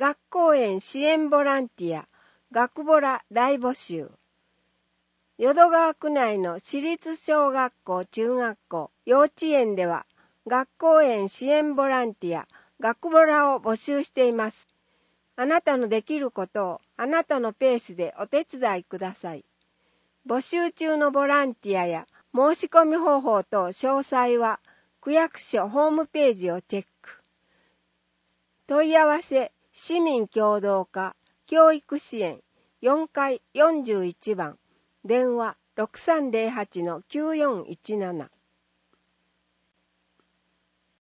学校園支援ボランティア、学ボラ大募集。淀川区内の私立小学校、中学校、幼稚園では、学校園支援ボランティア、学ボラを募集しています。あなたのできることをあなたのペースでお手伝いください。募集中のボランティアや申し込み方法と詳細は区役所ホームページをチェック。問い合わせ市民協働課教育支援4階41番電話 6308-9417